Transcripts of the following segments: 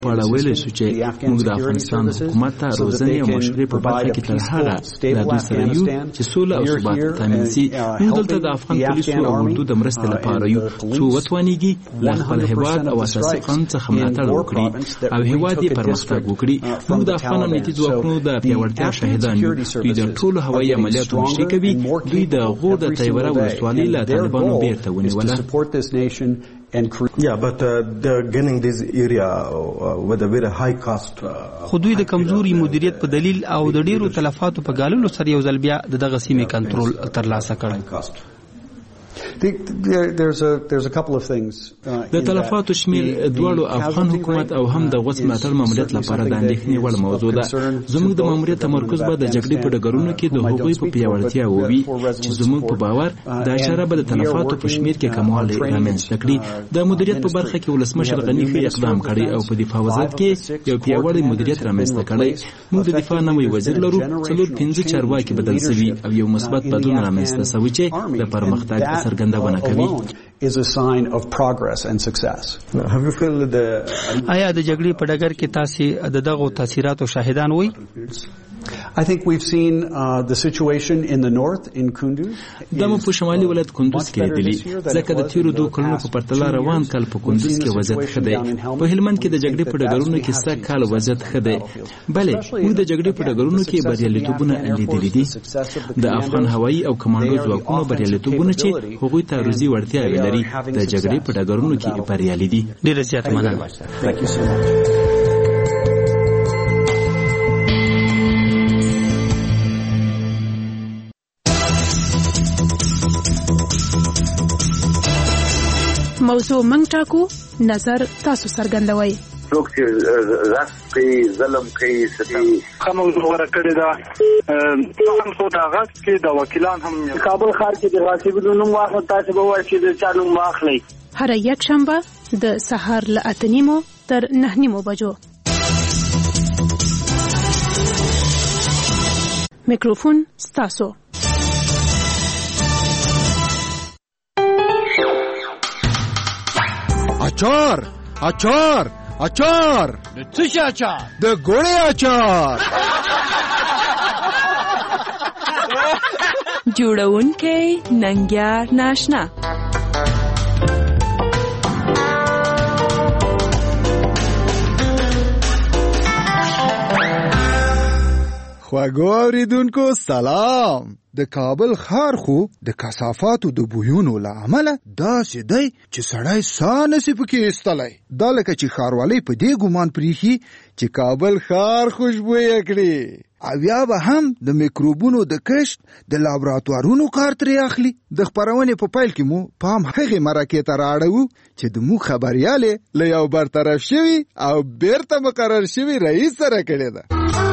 په اړه ویلی شو چې موږ د افغانستان حکومت ته روزنې او مشورې په برخه کې تر هغه له دوی سره یو چې سوله او ثبات تامین شي. موږ دلته د افغان پولیسو او اردو د مرستې لپاره یو څو وتوانیږي له خپل هیواد او اساسي قانون څخه ملاتړ وکړي او هیواد یې پرمختګ وکړي. موږ د افغان امنیتي ځواکونو د پیاوړتیا شاهدان یو. دوی د ټولو هوایي عملیاتو مشري کوي. دوی د غور د تیوره ولسوالۍ له طالبانو بیرته ونیوله. Yeah, but they're getting this area with a very high cost. خو دوی د کمزوري مدیریت په دلیل او د ډیرو تلفاتو په ګاللو سره یو ځل بیا دغه سیمې کنټرول ترلاسه کړ. د تلفاتو شمیر دواړو افغان حکومت او هم د غوڅ ملاتړ ماموریت لپاره د اندېښنې وړ موضوع ده. زموږ د ماموریت تمرکز به د جګړې په ډګرونو کې د هغوی په پیاوړتیا ووي چې زموږ په باور دا اشاره به د تلفاتو په شمیر کې کموالی رامنځته کړي. د مدیریت په برخه کې ولسمشر غني ښه اقدام کړی او په دفاع وزارت کې یو پیاوړی مدیریت رامنځته کړی. موږ د دفاع نوی وزیر لرو. 4-5 چارواکي بدل شوي او یو مثبت بدلون رامنځته شوی چې د پرمختګ څرګندونه کوي. is a sign of progress and success. Have you felt the آیا د جګړې په ډګر کې تاسو د دغه تاثیراتو شاهدان وئ؟ I think we've seen the situation in the north in Kunduz. دمو په شمالي ولایت کندوز کې لیدلی ځکه د تیرو 2 کلونو په پرتله روان کال په کندوز کې وضعیت ښه دی. په هلمند کې د جګړې په ډګرونو کې سږ کال وضعیت ښه دی. بلې موږ د جګړې په ډګرونو کې بریالیتوبونه لیدلي دي. د افغان هوایي او کمانډو ځواکونو بریالیتوبونه چې هغوی تعرضي وړتیاوې لري د جګړې په ډګرونو کې بریالي دي. ډېره زیاته مننه. موضوع منګ ټاکو، نظر تاسو څرګندوئ. څوک چې غصب کوي، ظلم کوي، ستم موضوع ورکړې ده. هم څو دا غصب کې د وکیلان هم کابل ښار کې د غاصبینو نوم واخلئ، تاسو به وایئ چې د چا نوم واخلئ. هر یک شنبه د سهار له 8:30 تر 9:30 بجو. میکروفون ستاسو. اچار اچار اچار د څه شي اچار؟ د ګوړې اچار. جوړونکی ننګیار ناشنا. خواږو اوریدونکو سلام. د کابل ښار خو د کثافاتو د بویونو له امله داسې دی چې سړی ساه نسي پکې ایستلی. دا لکه چې ښاروالۍ په دې ګمان پریښي چې کابل ښار خوشبویه کړي او یا به هم د میکروبونو د کشف د لابراتوارونو کار ترې اخلي. د خپرونې په پیل کې مو پام هغې مرکې ته رااړوو چې د موږ خبریالې له یو برطرف شوي او بیرته مقرر شوي رئیس سره کړې ده.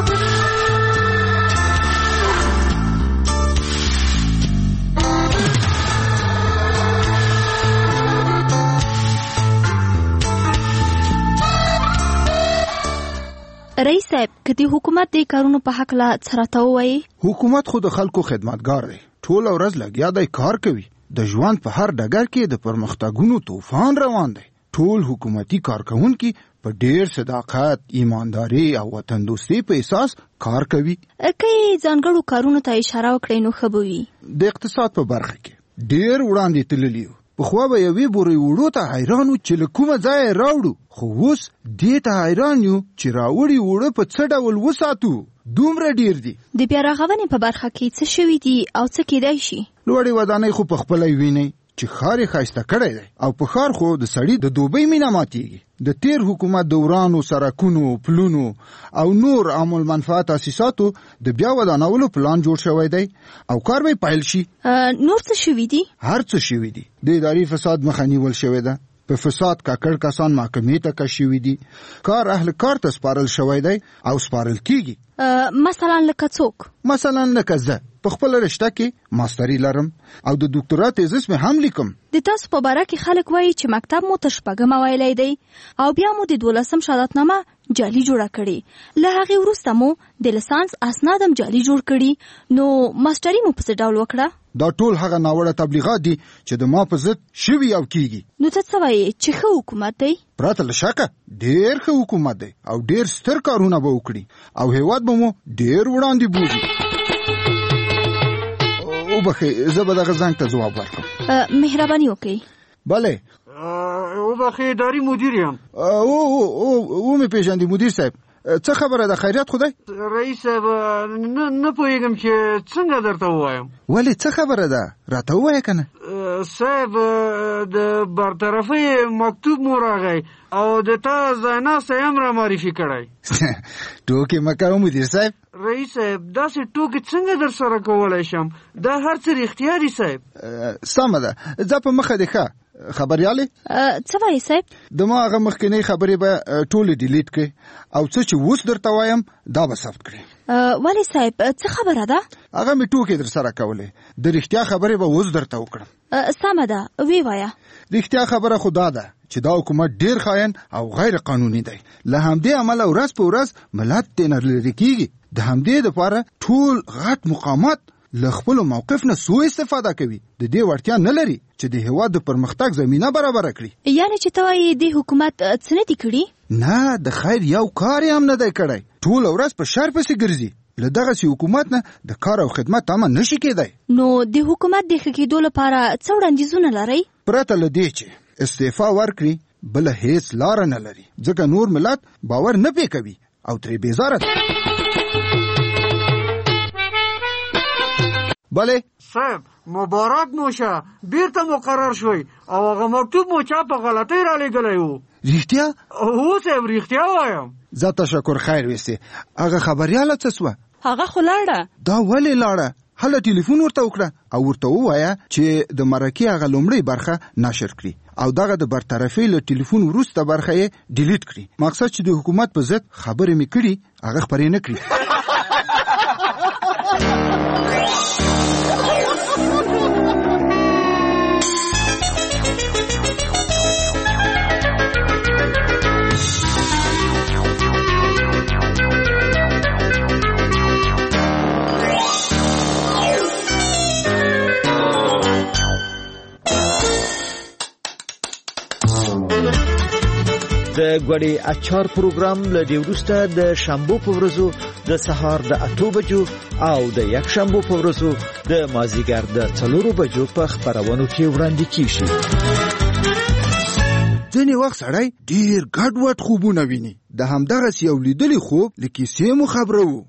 رئیس صاحب، کدی حکومت د کارونو په حق لا څرته وایي؟ حکومت خو د خلکو خدمتګار دی. ټول ورځ لګیا دی کار کوي. د ژوند په هر ډګر کې د پرمختګونو طوفان روان دی. ټول حکومتي کارکونکي په ډیر صداقت، ایمانداري او وطن دوستۍ په اساس کار کوي. که ځانګړو کارونو ته اشاره وکړئ نو ښه به وي. د اقتصاد په برخه کې ډیر وړاندې تللی یو. پخوا به یوې بورې وړو ته حیران وو چې له کومه ځایه راوړو، خو اوس دې ته حیران یو چې راوړي وړه په څه ډول وساتو. دومره ډیر دي. د بیا رغونې په برخه کې څه شوي دي او څه کېدای شي؟ لوړې ودانۍ خو په خپله وینئ چې ښار یې ښایسته کړی دی او په ښار خو د سړي د دوبۍ مینه ماتېږي. د تیر حکومت د ورانو سړکونو، پلونو او نور عام المنفعه تاسیساتو د بیا ودانولو پلان جوړ شوی دی او کار به پیل شي. نور څه شوي دي؟ هر څه شوي دي. د اداري فساد مخه نیول شوې ده. په فساد کاکړ کسان محکمې ته کش شوي دي. کار اهل کار ته سپارل شوی دی او سپارل کیږي. مثلا لکه څوک؟ مثلا لکه زه په خپل رشته کې ماستري لرم او د ډاکټرا تیزس مې هم لیکم. د تاسو په باره کې خلک وایي چې مکتب مو تر 6 ویلی دی او بیا مو د 12 شهادتنامه جعلي جوړه کړې. له هغې وروسته مو د لسانس اسناد هم جعلي جوړ کړي. نو ماسټري مو په څه ډول وکړه؟ دا ټول هغه ناوړه تبلیغات دي چې د ما په ضد شوي او کیږي. نو ته څه وایې چې ښه حکومت دی؟ پرته له شکه ډېر ښه حکومت دی او ډېر ستر کارونه به وکړي او هیواد به مو ډېر وړاندې بوځي. وبخې زه به دغه زنګ ته ځواب ورکړم. مهرباني وکړئ. بله. وبخې اداري مدیر یم. مې پېژندې مدیر صاحب؟ څه خبره ده؟ خیریت خدای؟ رئیس صاحب نه پوهېږم چې څنګه درته ووایم. ولې څه خبره ده؟ راته ووایه که نه. صاحب د برطرفۍ مکتوب مو راغی او د تا ځایناستی هم را معرفي کړی. ټوکې مه کوه مدیر صاحب. رئیس صاحب داسې ټوکې څنګه در سره کولی شم؟ دا هر څه رښتیا دي صاحب. سمه ده ځه په مخه دې ښه. خبریالې څه وایې صاحب؟ د ما هغه مخکینۍ خبرې به ټولې ډیلیټ کړې او څه چې اوس درته وایم دا به ثبت کړې. ولې صاحب څه خبره ده؟ هغه مې ټوکې در سره کولې. د رښتیا خبرې به اوس درته وکړم. سمه ده وی وایه. رښتیا خبره خو دا ده چې دا حکومت ډیر خاين او غیر قانوني دی. له همدې عمله ورځ په ورځ ملت ترې لرې کیږي. د همدې دپاره ټول غټ مقامات له خپل موقف نه سوء استفاده کوي. د دې وړتیا نه لري چې د هیواد د پرمختګ زمینه برابر کړي. یعنی چې ته وایې د حکومت څه نه دي کړي؟ نه د خیر یو کار هم نه دی کړی. ټول ورځ په شر پسې ګرځي. له دغسې حکومت نه د کار او خدمت تمه نشي کېدی. نو د حکومت د ښه کېدو لپاره څه وړاندیزونه لرئ؟ پرته له دې چې استعفا ورکړي بله هیڅ لاره نه لري، ځکه نور ملت باور نه پې کوي او ترې بیزاره ده. بله صاحب مبارک مو شه، بیرته مقرر شوی او هغه مکتوب مو چا په غلطۍ را لېږلی و. رښتیا؟ هو صاحب رښتیا وایم. زه تشکر خیر ویستې. هغه خبریاله څه سوه؟ هغه خو لاړه. دا ولې لاړه؟ هله ټلیفون ورته وکړه او ورته ووایه چې د مرکې هغه لومړۍ برخه نشر کړي او دغه د برطرفۍ له ټلیفون وروسته برخه یې ډیلیټ کړي. مقصد چې د حکومت په ضد خبرې مې کړي هغه خپرې نه کړي. د ګوړې اچار پروګرام له دې وروسته د شنبو په ورځو د سهار د 8 بجو او د یک شنبو په ورځو د مازیګر د 4 بجو په خبرونو کې وړاندې کیږي. ځینې وخت سړی ډیر ګډوډ خوبونه ویني. د همدغسې یو لیدلی خوب له کیسې مو خبره وو.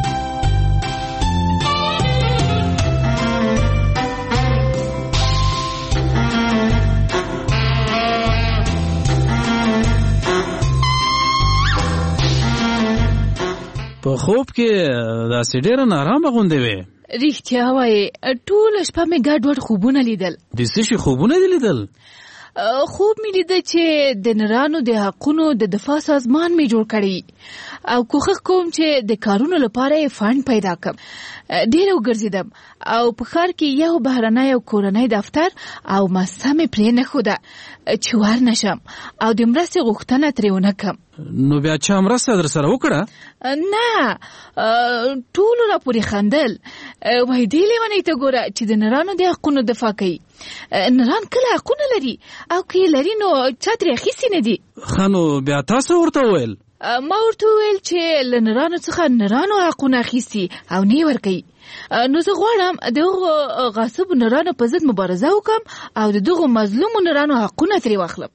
په خوب کې داسې ډېره نارامه غوندې وې. رښتیا وایې ټوله شپه مې ګډوډ خوبونه لیدل. د څه شي خوبونه دې لیدل؟ خوب مې لیده چې د نرانو د حقونو د دفاع سازمان مې جوړ کړی او کوښښ کوم چې د کارونو لپاره یې فنډ پیدا کړم. ډېر وګرځېدم او په ښار کې یو بهرنی او کورنی دفتر او مسه مې پرې نه ښوده چې ور نه شم او د مرستې غوښتنه ترې ونه کړم. نو بیا چا مرسته در سره وکړه؟ نه، ټولو راپورې خندل. وایي دې لیونۍ ته ګوره چې د نرانو د حقونو دفاع کوي. نران کله حقونه لري او که یې لري نو چا ترې اخیستي نه دي. ښه نو بیا تاسو ورته وویل؟ ما ورته وویل چې له نرانو څخه نرانو حقونه اخیستي او نه یې ورکوي. نو زه غواړم د هغو غاصبو نرانو په ضد مبارزه وکړم او د دغو مظلومو نرانو حقونه ترې واخلم.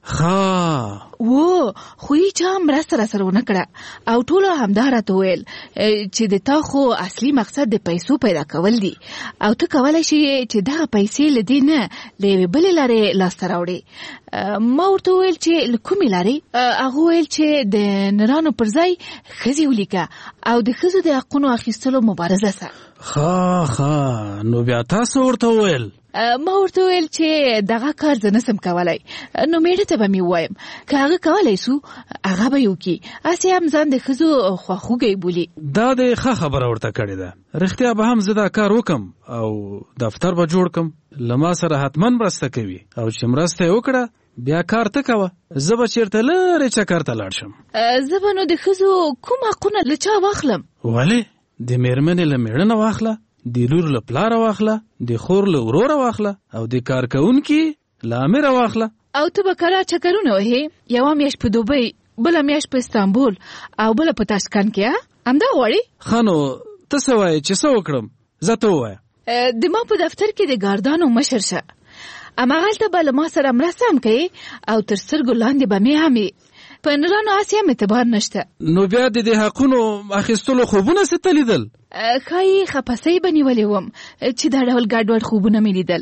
خو هیچا مرسته راسره ونه کړه او ټولو همدا راته وویل چې د تا خو اصلي مقصد د پیسو پیدا کول دي او ته کولی شي چې دغه پیسې له دې نه له یوې بلې لارې لاسته راوړې. ما ورته وویل چې له کومې لارې؟ هغه وویل چې د نرانو پر ځای ښځې ولیکه او د ښځو د حقونو اخیستلو مبارزه سه. نو بیا تاسو ورته وویل؟ ما ورته وویل چې دغه کار زه نسم کولی، نو میړه ته به مې ووایم که هغه کولی سو هغه به یې وکړي، هسې هم ځان د ښځو خواخوږی بولي. دا د ښه خبره ورته کړې ده. رښتیا به هم زه دا کار وکم او دفتر به جوړ کم. له ما سره حتما مرسته کوي او چې مرسته یې وکړه بیا کار ته کوه، زه به چېرته لرې چکر ته لاړ شم. زه به نو د ښځو کوم حقونه له چا واخلم؟ ولې؟ د مېرمنې له مېړنه واخله، د لور له پلاره واخله، د خور له وروره واخله او د کارکوونکي له امره واخله. او ته به کله چکرونه وهې؟ یوه میاشت په دوبۍ، بله میاشت په استانبول او بله په تاشکند کې، همدا غواړې؟ ښه نو ته څه وایې چې څه وکړم؟ زه ته ووایه. د ما په دفتر کې د ګاردانو مشر شه، هماغلته به له ما سره مرسته هم کوې او تر سترګو لاندې به مې هم په نرانو هسې هم اعتبار نشته. نو بیا د دې حقونو اخیستلو خوبونه څه ته لیدل؟ ښایي خپسۍ به نیولې وم چې دا ډول ګډوډ خوبونه مې لیدل.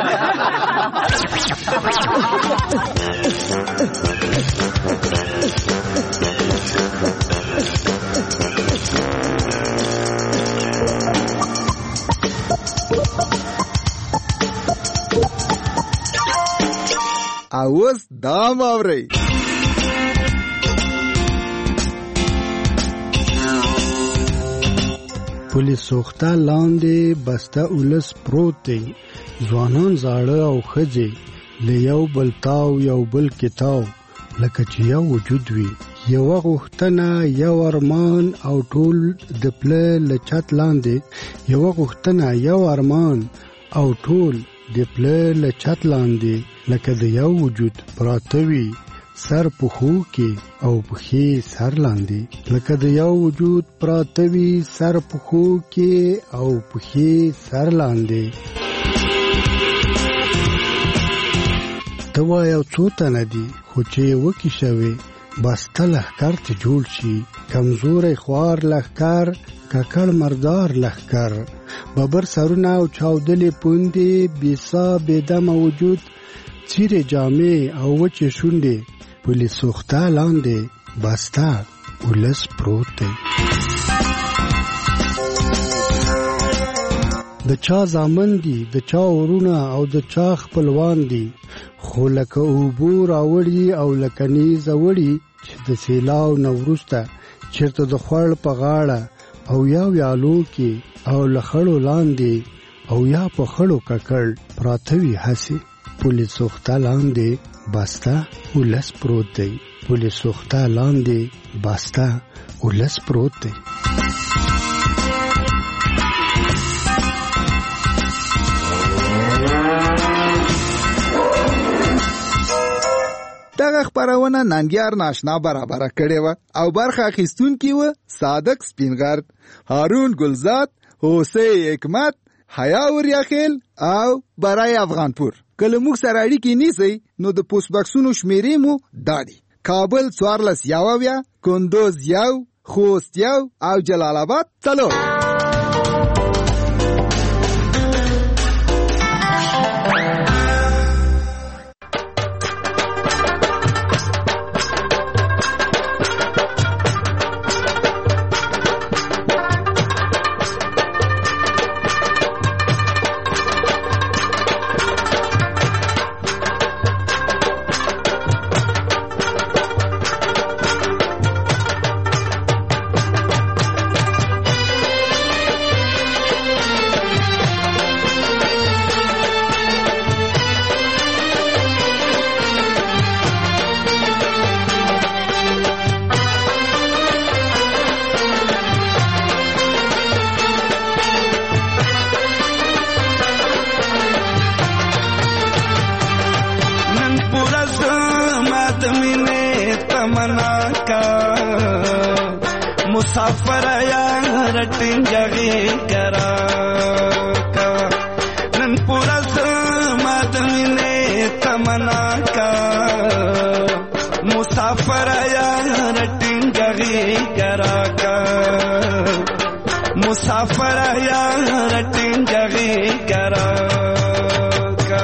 اوس دا ماورئ پولیس سوخته لاندې بسته اولس پروت دی، ځوانان زاړه او ښځې له یو بل تاو یو بل کې تاو لکه چې یو وجود وي، یوه غوښتنه یو ارمان او ټول د پله له چت لاندې، یوه غوښتنه یو ارمان او ټول د پله له چت لاندې لکه د یو وجود پراته وي، سر پښو کې او پښې سر لاندې لکه د یو وجود پراته وي، سر پښو کې او پښې سر لاندې. ته وایه څو تنه دي خو چې وکې شوې بسته لښکر ته جوړ شي، کمزوری خوار لښکر، ککړ مردار لښکر، ببر سرونه او چاودلې پوندې، بېسا بېدمه وجود، څیرې جامې او وچې شونډې، پولیس سوخته لاندې بسته اولس پروت دی. د چا زامن دي، د چا ورونه او د چا خپلوان دي، خو لکه اوبو راوړي او لکه نیزه وړي چې د سیلاو نه وروسته چېرته د خوړ په غاړه او یا ویالو کې او له خړو لاندې او یا په خړو ککړ پراته وي هسې. پولیس سوخته لاندې بسته اولس پروت دی، پولیس سوخته لاندې بسته اولس پروت دی. دغه خبرونه ننګیار ناشنا برابره کړې وه او برخه اخیستونکي وه صادق سپینغر، هارون ګلزاد، حسین حکمت، حیا وریاخیل او برای افغانپور. کله موږ سره اړیکې نیسئ نو د پوسټ باکسونو شمیرې مو دا دي: کابل 14 کندوز 1 خوست 1 او جلال آباد 3. مسافر यार टिंजगी करा का नन पूरा समात मिले तमना का मुसाफर यार टिंजगी करा का मुसाफर यार टिंजगी करा का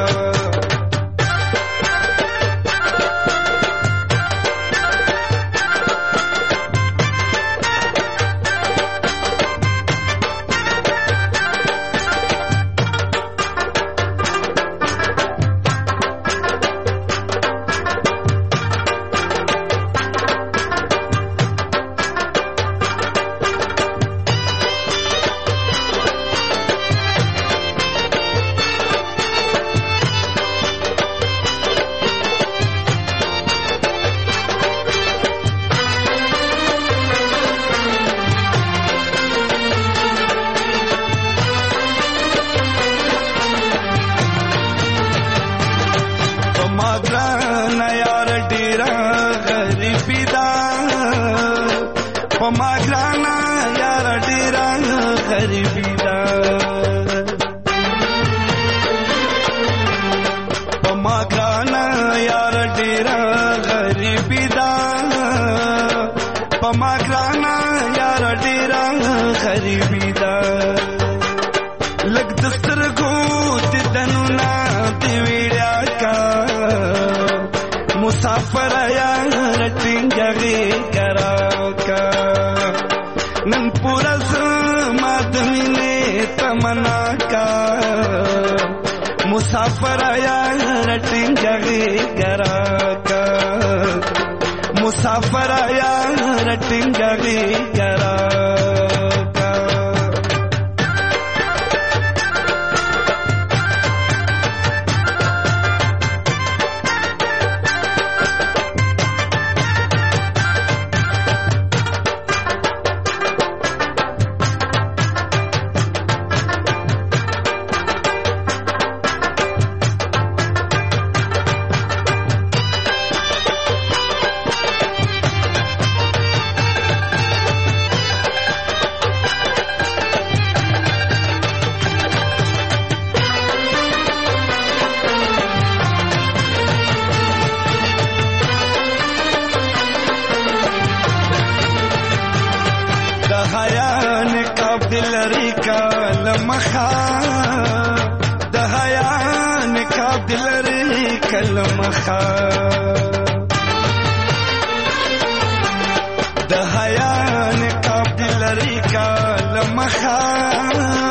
پما ګرانا یار ډیرا غریبی دا پما ګرانا یار ډیرا غریبی دا پما ګرانا یار ډیرا غریبی دا لګ دسترګو د دنونا دی ویړا کا مسافر یار ټینګي کرا کا نن پورا زما د مینې تمنا کا مسافر یار ټینګي کرا کا مسافر یار ټینګي کرا د حیا نقاب دلری کا لمخا